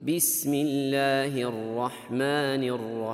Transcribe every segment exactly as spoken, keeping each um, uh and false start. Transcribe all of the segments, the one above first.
بسم الله الرحمن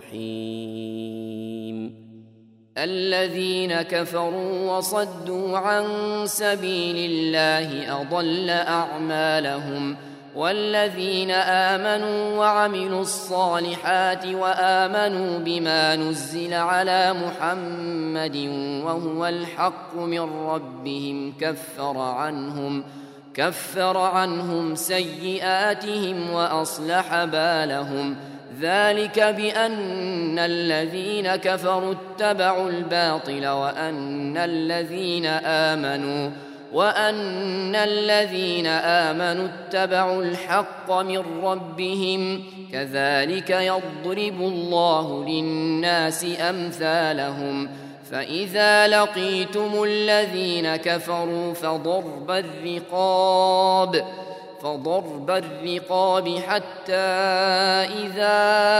الرحيم الذين كفروا وصدوا عن سبيل الله أضل أعمالهم والذين آمنوا وعملوا الصالحات وآمنوا بما نزل على محمد وهو الحق من ربهم كفر عنهم كفر عنهم سيئاتهم وأصلح بالهم ذلك بأن الذين كفروا اتبعوا الباطل وأن الذين آمنوا وأن الذين آمنوا اتبعوا الحق من ربهم كذلك يضرب الله للناس أمثالهم فإذا لقيتم الذين كفروا فضرب الرقاب فضرب الرقاب حتى إذا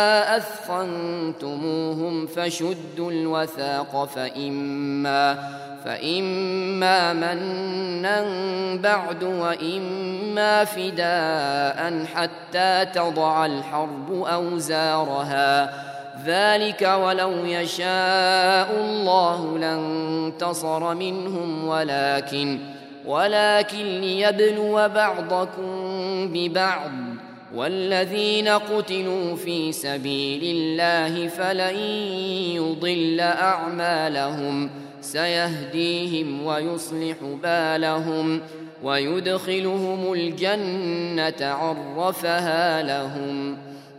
أثخنتموهم فشدوا الوثاق فإما فإما منا بعد وإما فداء حتى تضع الحرب أوزارها ذلك ولو يشاء الله لانتصر منهم ولكن ولكن ليبلو بعضكم ببعض والذين قتلوا في سبيل الله فلن يضل أعمالهم سيهديهم ويصلح بالهم ويدخلهم الجنة عرفها لهم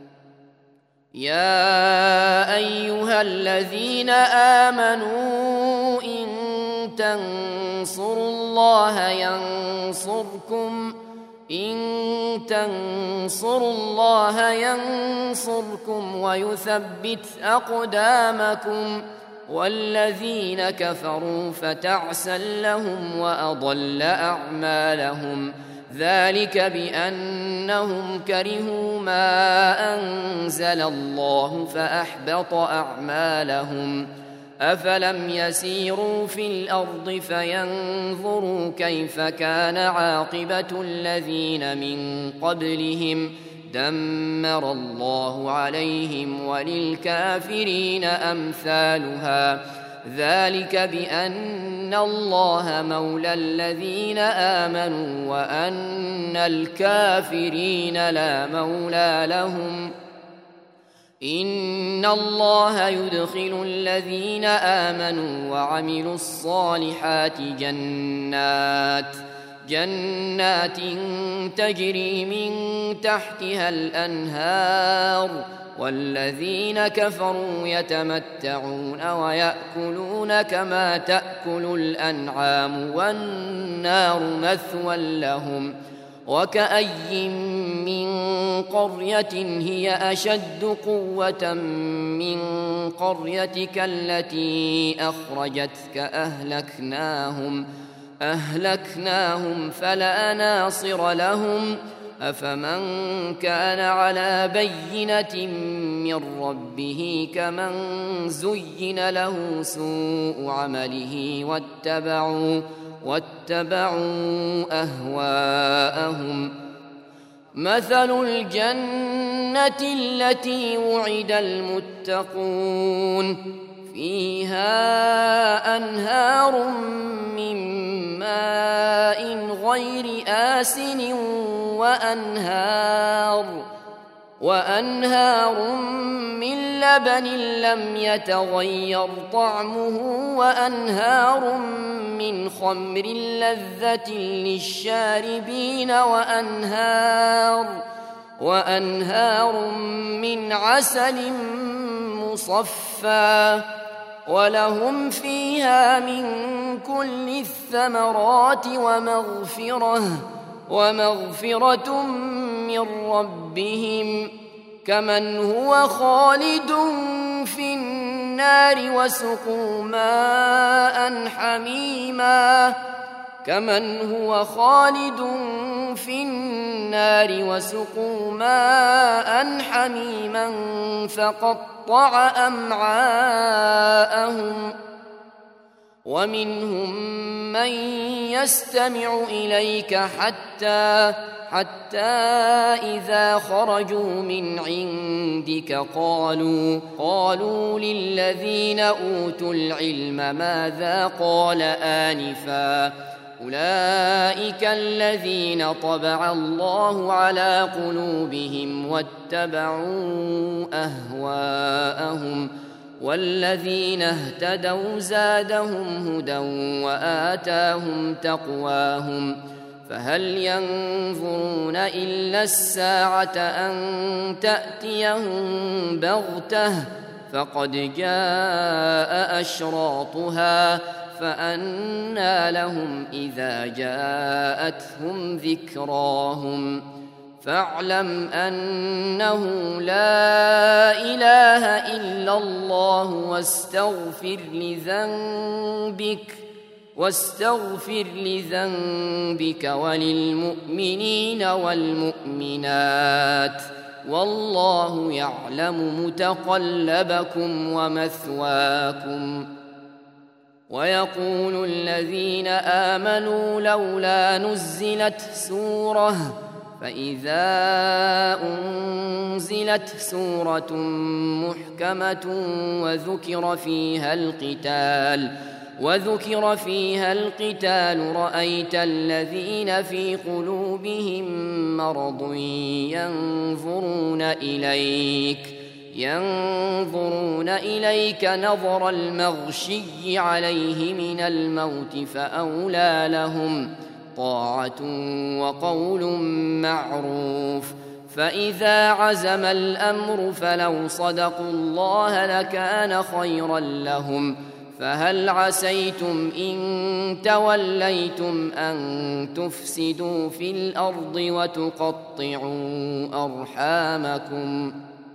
يا أيها الذين آمنوا إن تنصروا الله ينصركم إن تنصروا الله ينصركم ويثبت أقدامكم والذين كفروا فتعسا لهم وأضل أعمالهم ذلك بأنهم كرهوا ما أنزل الله فأحبط أعمالهم أفلم يسيروا في الأرض فينظروا كيف كان عاقبة الذين من قبلهم دمر الله عليهم وللكافرين أمثالها ذلك بأن الله مولى الذين آمنوا وأن الكافرين لا مولى لهم إن الله يدخل الذين آمنوا وعملوا الصالحات جنات جنات تجري من تحتها الأنهار والذين كفروا يتمتعون ويأكلون كما تأكل الأنعام والنار مثوى لهم وكأي من قرية هي أشد قوة من قريتك التي أخرجتك أهلكناهم أهلكناهم فلا ناصر لهم أفمن كان على بينة من ربه كمن زين له سوء عمله واتبعوا واتبعوا أهواءهم مثل الجنة التي وعد المتقون فيها أنهار من ماء غير آسن وأنهار وأنهار من لبن لم يتغير طعمه وأنهار من خمر لذة للشاربين وأنهار وأنهار من عسل مصفى ولهم فيها من كل الثمرات ومغفرة ومغفرة من ربهم كمن هو خالد في النار وسقوا ماء حميما كمن هو خالد في النار وسقوا ماء حميما فقطع أمعاءهم ومنهم من يستمع إليك حتى حتى إذا خرجوا من عندك قالوا قالوا للذين أوتوا العلم ماذا قال آنفا أولئك الذين طبع الله على قلوبهم واتبعوا أهواءهم والذين اهتدوا زادهم هدى وآتاهم تقواهم فهل ينظرون إلا الساعة أن تأتيهم بغتة فقد جاء أشراطها فأنى لهم إذا جاءتهم ذكراهم فاعلم أنه لا إله إلا الله واستغفر لذنبك واستغفر لذنبك وللمؤمنين والمؤمنات والله يعلم متقلبكم ومثواكم. ويقول الذين آمنوا لولا نزلت سورة فإذا أنزلت سورة محكمة وذكر فيها القتال وذكر فيها القتال رأيت الذين في قلوبهم مرض ينظرون إليك ينظرون إليك نظر المغشي عليه من الموت فأولى لهم طاعة وقول معروف فإذا عزم الأمر فلو صدقوا الله لكان خيرا لهم فهل عسيتم إن توليتم أن تفسدوا في الأرض وتقطعوا أرحامكم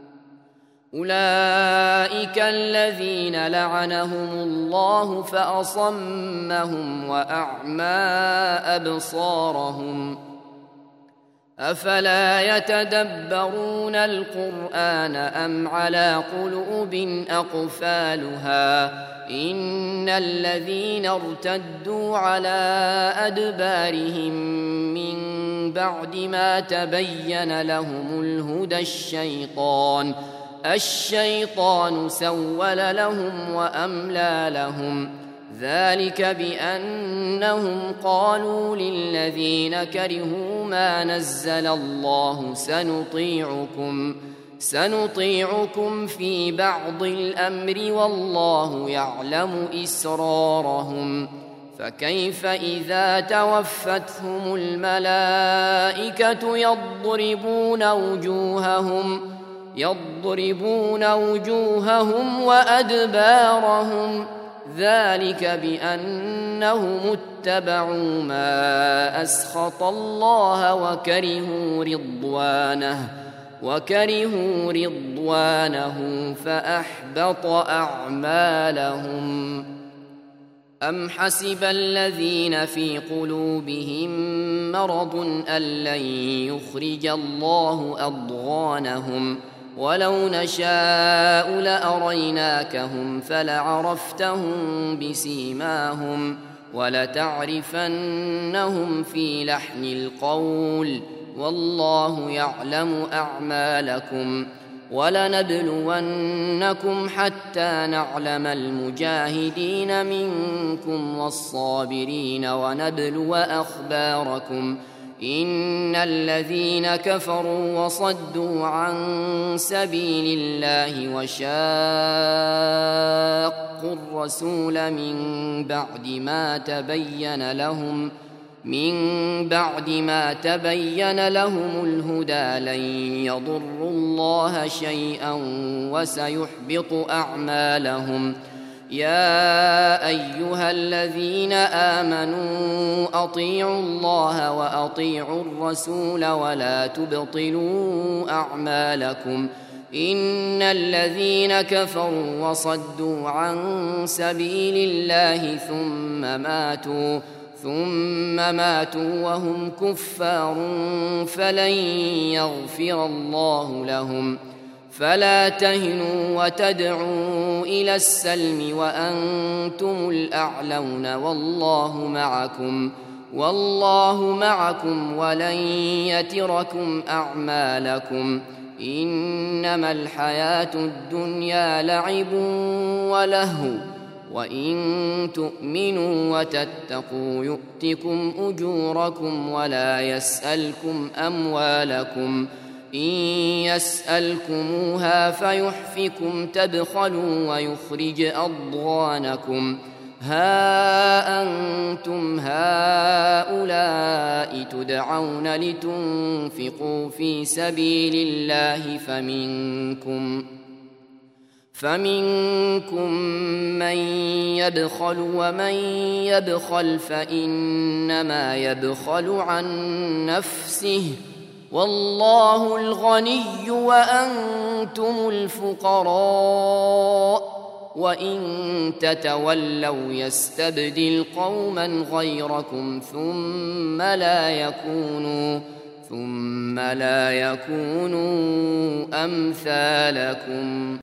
أولئك الذين لعنهم الله فأصمهم وأعمى أبصارهم أفلا يتدبرون القرآن أم على قلوب أقفالها إن الذين ارتدوا على أدبارهم من بعد ما تبين لهم الهدى الشيطان الشيطان سول لهم وأملى لهم ذلك بأنهم قالوا للذين كرهوا ما نزل الله سنطيعكم سنطيعكم في بعض الأمر والله يعلم إسرارهم فكيف إذا توفتهم الملائكة يضربون وجوههم يضربون وجوههم وأدبارهم ذلك بأنهم اتبعوا ما أسخط الله وكرهوا رضوانه وكرهوا رضوانه فأحبط أعمالهم أم حسب الذين في قلوبهم مرض أن لن يخرج الله أضغانهم ولو نشاء لأريناكهم فلعرفتهم بسيماهم ولتعرفنهم في لحن القول والله يعلم أعمالكم ولنبلونكم حتى نعلم المجاهدين منكم والصابرين ونبلو أخباركم إن الذين كفروا وصدوا عن سبيل الله وشاقوا الرسول من بعد ما تبين لهم من بعد ما تبين لهم الهدى لن يضروا الله شيئا وسيحبط أعمالهم يا أيها الذين آمنوا أطيعوا الله وأطيعوا الرسول ولا تبطلوا أعمالكم إن الذين كفروا وصدوا عن سبيل الله ثم ماتوا ثم ماتوا وهم كفار فلن يغفر الله لهم فلا تهنوا وتدعوا إلى السلم وأنتم الأعلون والله معكم والله معكم ولن يتركم أعمالكم إنما الحياة الدنيا لعب ولهو وإن تؤمنوا وتتقوا يؤتكم أجوركم ولا يسألكم أموالكم إن يسألكموها فيحفكم تبخلوا ويخرج أضغانكم ها أنتم هؤلاء تدعون لتنفقوا في سبيل الله فمنكم فمنكم من يبخل ومن يبخل فإنما يبخل عن نفسه والله الغني وأنتم الفقراء وإن تتولوا يستبدل قوما غيركم ثم لا يكونوا ثم لا يكونوا أمثالكم.